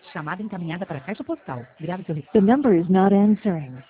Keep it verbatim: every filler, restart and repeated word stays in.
Chamada encaminhada para a caixa postal. Grave seu The number is not answering.